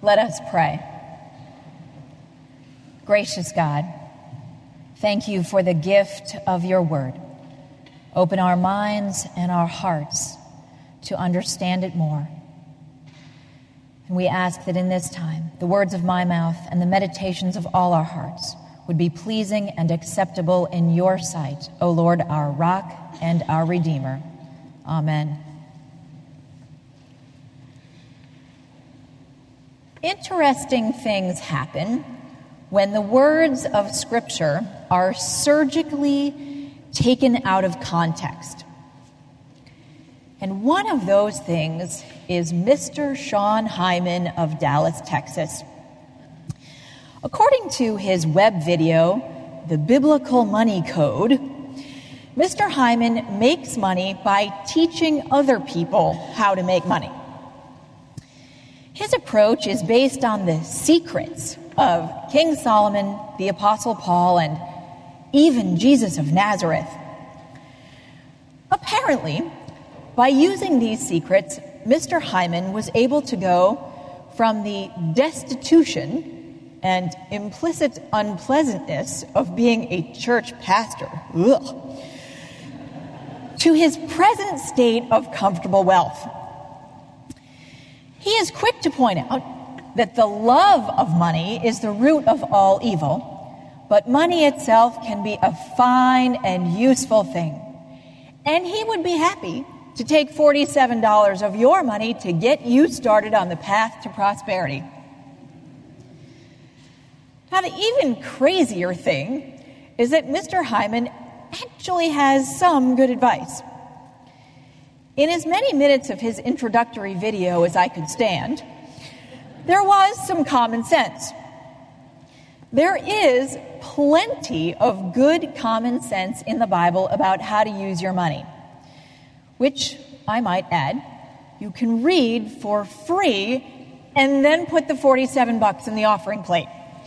Let us pray. Gracious God, thank you for the gift of your word. Open our minds and our hearts to understand it more. And we ask that in this time, the words of my mouth and the meditations of all our hearts would be pleasing and acceptable in your sight, O Lord, our rock and our Redeemer. Amen. Interesting things happen when the words of Scripture are surgically taken out of context. And one of those things is Mr. Sean Hyman of Dallas, Texas. According to his web video, The Biblical Money Code, Mr. Hyman makes money by teaching other people how to make money. His approach is based on the secrets of King Solomon, the Apostle Paul, and even Jesus of Nazareth. Apparently, by using these secrets, Mr. Hyman was able to go from the destitution and implicit unpleasantness of being a church pastor, to his present state of comfortable wealth. He is quick to point out that the love of money is the root of all evil, but money itself can be a fine and useful thing. And he would be happy to take $47 of your money to get you started on the path to prosperity. Now, the even crazier thing is that Mr. Hyman actually has some good advice. In as many minutes of his introductory video as I could stand, there was some common sense. There is plenty of good common sense in the Bible about how to use your money, which, I might add, you can read for free and then put the $47 in the offering plate.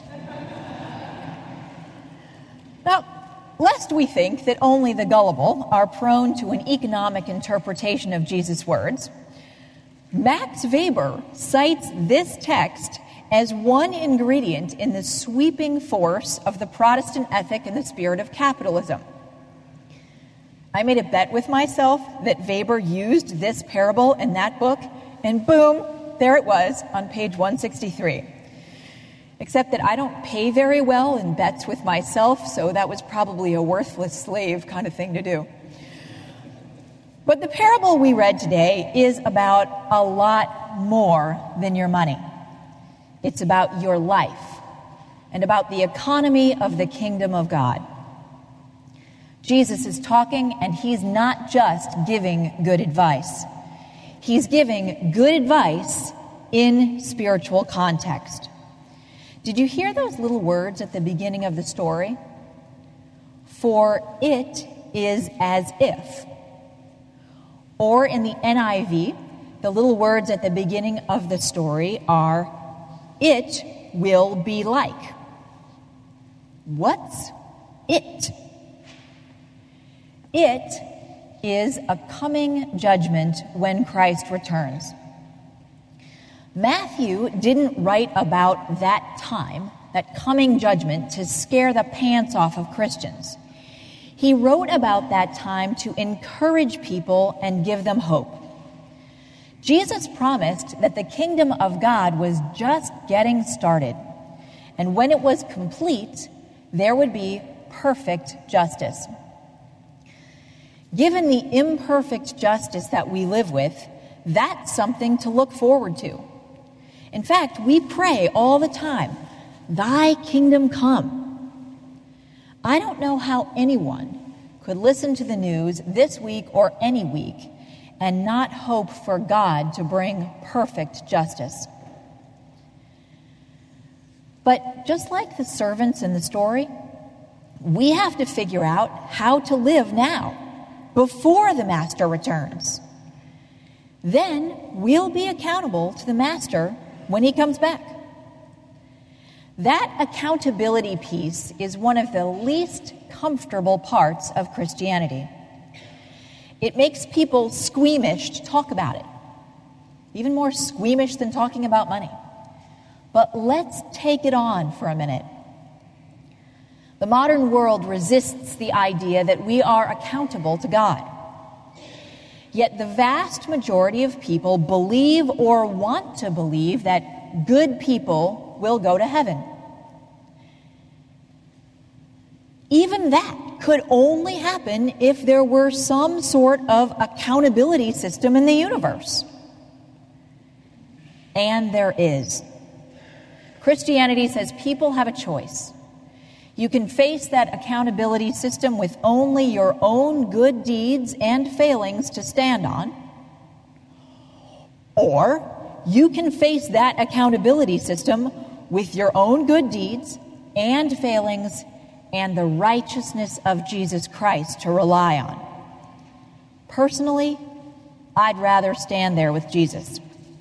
Now, lest we think that only the gullible are prone to an economic interpretation of Jesus' words, Max Weber cites this text as one ingredient in the sweeping force of the Protestant ethic and the spirit of capitalism. I made a bet with myself that Weber used this parable in that book, and boom, there it was on page 163. Except that I don't pay very well in bets with myself, so that was probably a worthless slave kind of thing to do. But the parable we read today is about a lot more than your money. It's about your life and about the economy of the kingdom of God. Jesus is talking, and he's not just giving good advice. He's giving good advice in spiritual context. Did you hear those little words at the beginning of the story? For it is as if. Or in the NIV, the little words at the beginning of the story are, it will be like. What's it? It is a coming judgment when Christ returns. Matthew didn't write about that time, that coming judgment, to scare the pants off of Christians. He wrote about that time to encourage people and give them hope. Jesus promised that the kingdom of God was just getting started, and when it was complete, there would be perfect justice. Given the imperfect justice that we live with, that's something to look forward to. In fact, we pray all the time, "Thy kingdom come." I don't know how anyone could listen to the news this week or any week and not hope for God to bring perfect justice. But just like the servants in the story, we have to figure out how to live now, before the master returns. Then we'll be accountable to the master when he comes back. That accountability piece is one of the least comfortable parts of Christianity. It makes people squeamish to talk about it, even more squeamish than talking about money. but let's take it on for a minute. The modern world resists the idea that we are accountable to God. Yet the vast majority of people believe or want to believe that good people will go to heaven. Even that could only happen if there were some sort of accountability system in the universe. And there is. Christianity says people have a choice. You can face that accountability system with only your own good deeds and failings to stand on, or you can face that accountability system with your own good deeds and failings and the righteousness of Jesus Christ to rely on. Personally, I'd rather stand there with Jesus.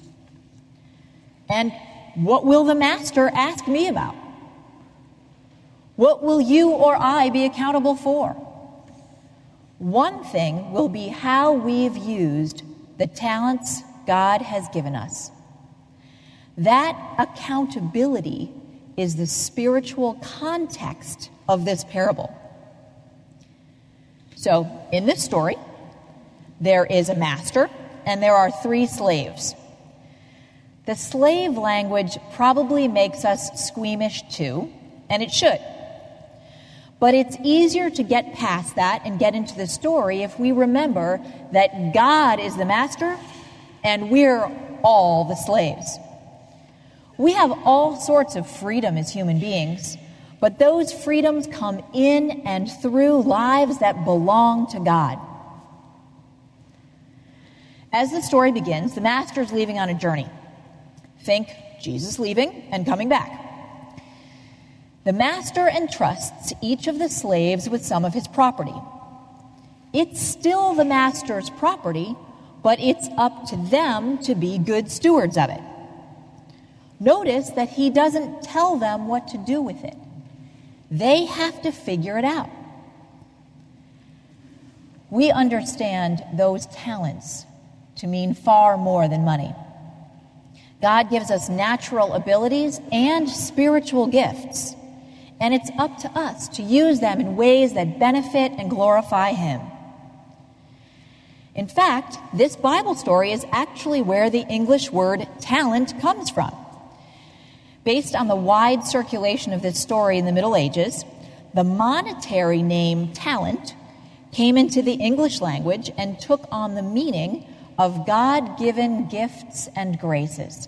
And what will the Master ask me about? What will you or I be accountable for? One thing will be how we've used the talents God has given us. That accountability is the spiritual context of this parable. So, in this story, there is a master and there are 3 slaves. The slave language probably makes us squeamish too, and it should. But it's easier to get past that and get into the story if we remember that God is the master and we're all the slaves. We have all sorts of freedom as human beings, but those freedoms come in and through lives that belong to God. As the story begins, the master's leaving on a journey. Think Jesus leaving and coming back. The master entrusts each of the slaves with some of his property. It's still the master's property, but it's up to them to be good stewards of it. Notice that he doesn't tell them what to do with it. They have to figure it out. We understand those talents to mean far more than money. God gives us natural abilities and spiritual gifts. And it's up to us to use them in ways that benefit and glorify Him. In fact, this Bible story is actually where the English word talent comes from. Based on the wide circulation of this story in the Middle Ages, the monetary name talent came into the English language and took on the meaning of God-given gifts and graces.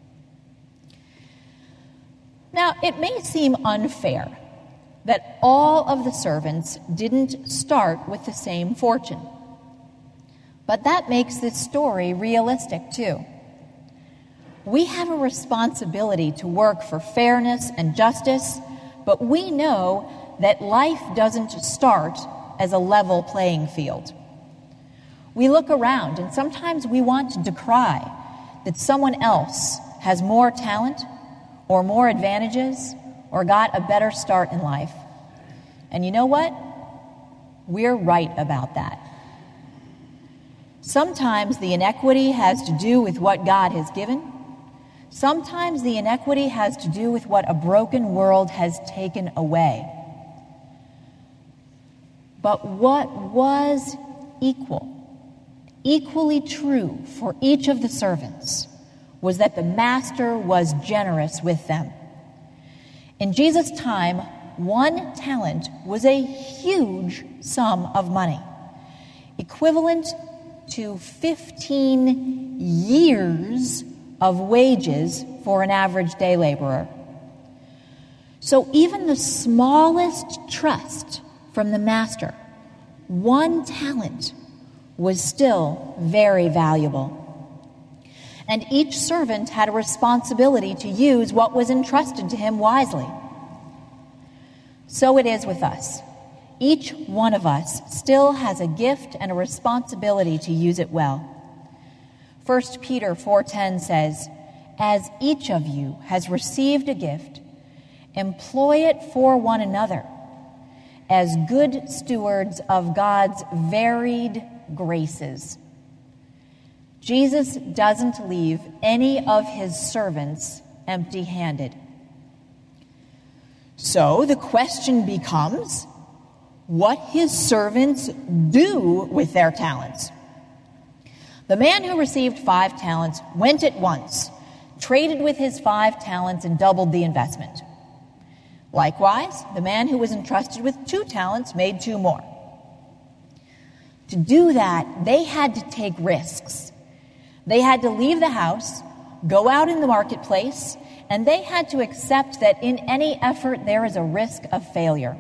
Now, it may seem unfair that all of the servants didn't start with the same fortune. But that makes this story realistic, too. We have a responsibility to work for fairness and justice, but we know that life doesn't start as a level playing field. We look around, and sometimes we want to decry that someone else has more talent or more advantages, or got a better start in life. And you know what? We're right about that. Sometimes the inequity has to do with what God has given. Sometimes the inequity has to do with what a broken world has taken away. But what was equally true for each of the servants, was that the master was generous with them. In Jesus' time, 1 talent was a huge sum of money, equivalent to 15 years of wages for an average day laborer. So even the smallest trust from the master, 1 talent, was still very valuable. And each servant had a responsibility to use what was entrusted to him wisely. So it is with us. Each one of us still has a gift and a responsibility to use it well. 1 Peter 4:10 says, "As each of you has received a gift, employ it for one another, as good stewards of God's varied graces." Jesus doesn't leave any of his servants empty-handed. So the question becomes, what his servants do with their talents. The man who received 5 talents went at once, traded with his 5 talents, and doubled the investment. Likewise, the man who was entrusted with 2 talents made 2 more. To do that, they had to take risks. They had to leave the house, go out in the marketplace, and they had to accept that in any effort there is a risk of failure.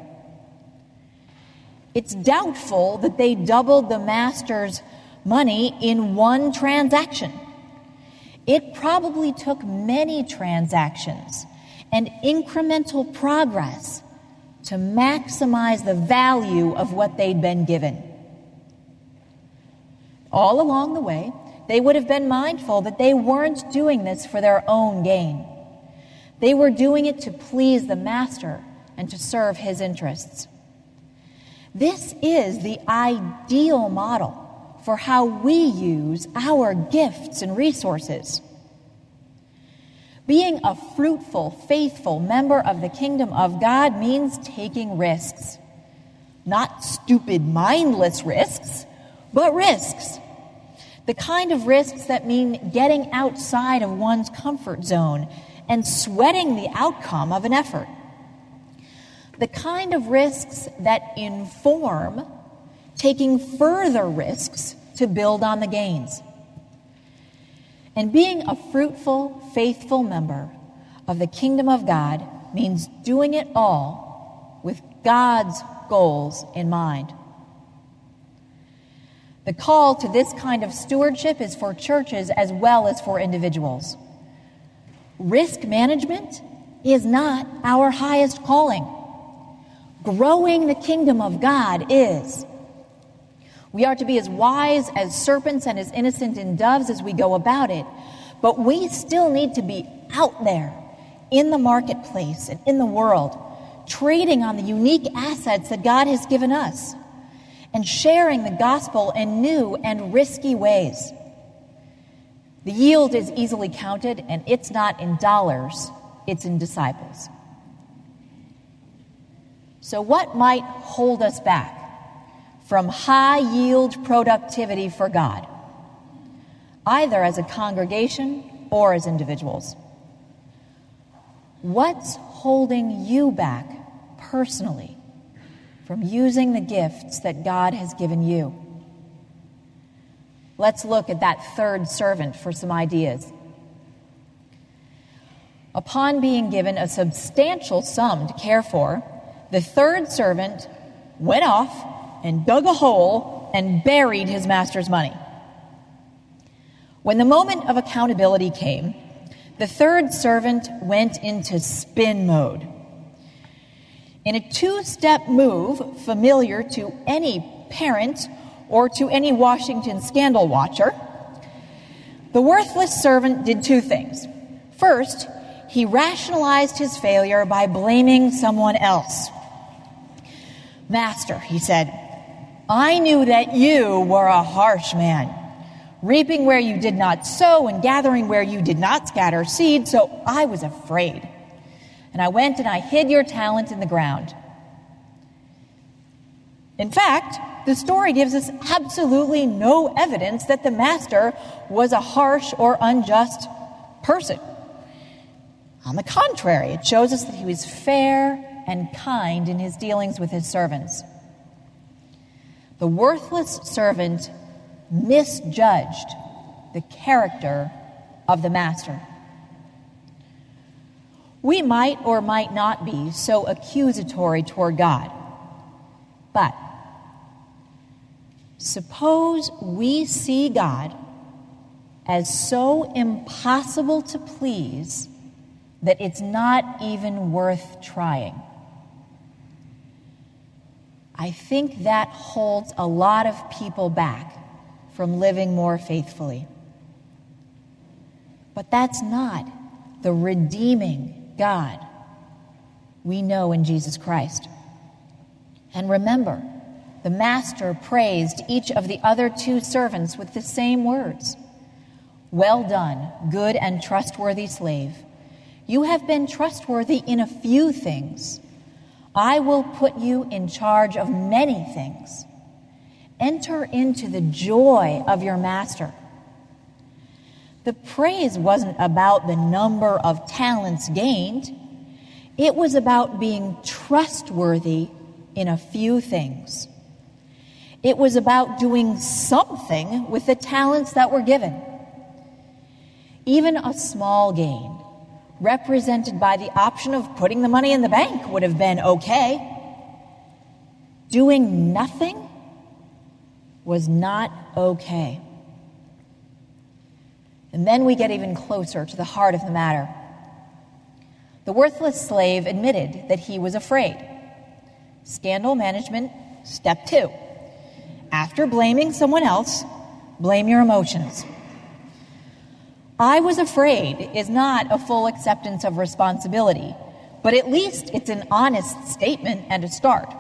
It's doubtful that they doubled the master's money in one transaction. It probably took many transactions and incremental progress to maximize the value of what they'd been given. All along the way, they would have been mindful that they weren't doing this for their own gain. They were doing it to please the master and to serve his interests. This is the ideal model for how we use our gifts and resources. Being a fruitful, faithful member of the kingdom of God means taking risks. Not stupid, mindless risks, but risks. The kind of risks that mean getting outside of one's comfort zone and sweating the outcome of an effort. The kind of risks that inform taking further risks to build on the gains. And being a fruitful, faithful member of the kingdom of God means doing it all with God's goals in mind. The call to this kind of stewardship is for churches as well as for individuals. Risk management is not our highest calling. Growing the kingdom of God is. We are to be as wise as serpents and as innocent in doves as we go about it, but we still need to be out there in the marketplace and in the world, trading on the unique assets that God has given us and sharing the gospel in new and risky ways. The yield is easily counted, and it's not in dollars, it's in disciples. So what might hold us back from high-yield productivity for God, either as a congregation or as individuals? What's holding you back personally from using the gifts that God has given you? Let's look at that third servant for some ideas. Upon being given a substantial sum to care for, the third servant went off and dug a hole and buried his master's money. When the moment of accountability came, the third servant went into spin mode. In a 2-step move familiar to any parent or to any Washington scandal watcher, the worthless servant did 2 things. First, he rationalized his failure by blaming someone else. "Master," he said, "I knew that you were a harsh man, reaping where you did not sow and gathering where you did not scatter seed, so I was afraid. And I went and I hid your talent in the ground." In fact, the story gives us absolutely no evidence that the master was a harsh or unjust person. On the contrary, it shows us that he was fair and kind in his dealings with his servants. The worthless servant misjudged the character of the master. We might or might not be so accusatory toward God, but suppose we see God as so impossible to please that it's not even worth trying. I think that holds a lot of people back from living more faithfully. But that's not the redeeming God we know in Jesus Christ. And remember, the master praised each of the other 2 servants with the same words. "Well done, good and trustworthy slave. You have been trustworthy in a few things. I will put you in charge of many things. Enter into the joy of your master." The praise wasn't about the number of talents gained. It was about being trustworthy in a few things. It was about doing something with the talents that were given. Even a small gain, represented by the option of putting the money in the bank, would have been okay. Doing nothing was not okay. And then we get even closer to the heart of the matter. The worthless slave admitted that he was afraid. Scandal management, step 2. After blaming someone else, blame your emotions. "I was afraid" is not a full acceptance of responsibility, but at least it's an honest statement and a start.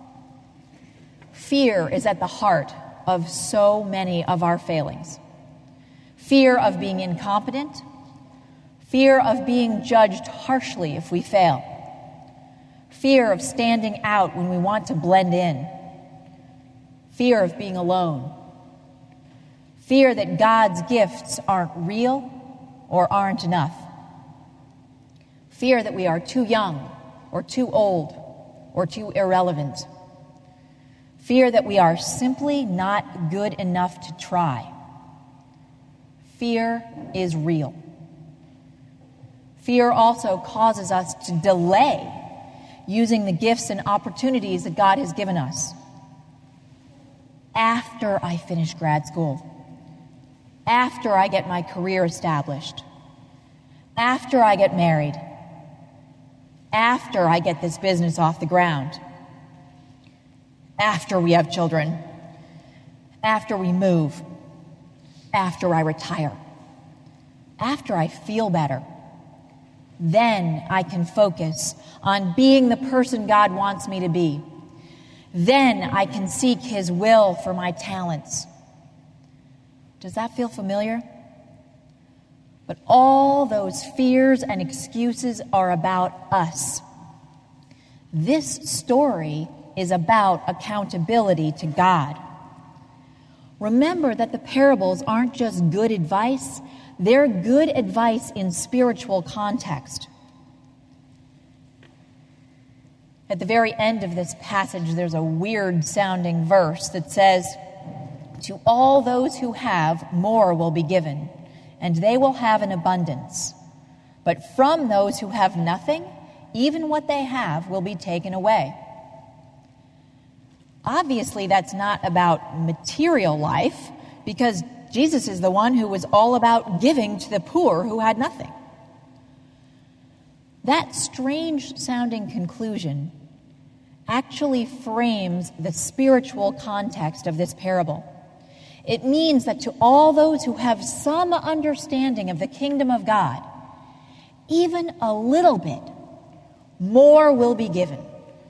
Fear is at the heart of so many of our failings. Fear of being incompetent, fear of being judged harshly if we fail, fear of standing out when we want to blend in, fear of being alone, fear that God's gifts aren't real or aren't enough, fear that we are too young or too old or too irrelevant, fear that we are simply not good enough to try. Fear is real. Fear also causes us to delay using the gifts and opportunities that God has given us. After I finish grad school, after I get my career established, after I get married, after I get this business off the ground, after we have children, after we move, after I retire, after I feel better, then I can focus on being the person God wants me to be. Then I can seek His will for my talents. Does that feel familiar? But all those fears and excuses are about us. This story is about accountability to God. Remember that the parables aren't just good advice, they're good advice in spiritual context. At the very end of this passage, there's a weird-sounding verse that says, "To all those who have, more will be given, and they will have an abundance. But from those who have nothing, even what they have will be taken away." Obviously, that's not about material life, because Jesus is the one who was all about giving to the poor who had nothing. That strange-sounding conclusion actually frames the spiritual context of this parable. It means that to all those who have some understanding of the kingdom of God, even a little bit, more will be given.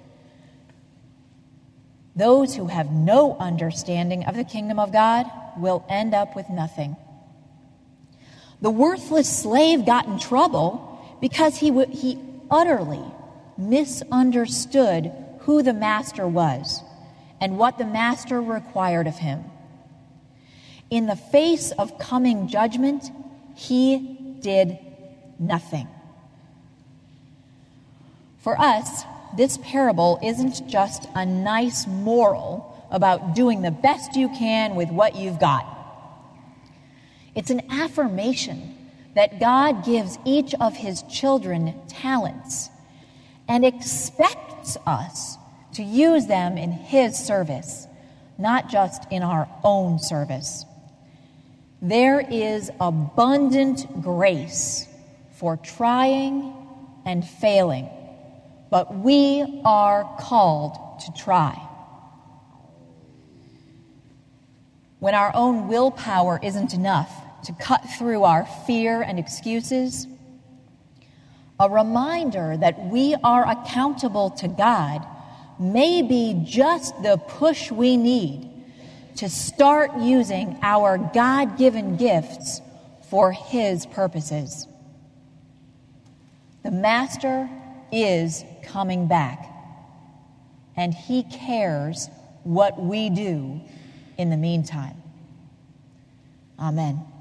Those who have no understanding of the kingdom of God will end up with nothing. The worthless slave got in trouble because he utterly misunderstood who the master was and what the master required of him. In the face of coming judgment, he did nothing. For us, this parable isn't just a nice moral about doing the best you can with what you've got. It's an affirmation that God gives each of His children talents and expects us to use them in His service, not just in our own service. There is abundant grace for trying and failing, but we are called to try. When our own willpower isn't enough to cut through our fear and excuses, a reminder that we are accountable to God may be just the push we need to start using our God-given gifts for His purposes. The Master is coming back, and he cares what we do in the meantime. Amen.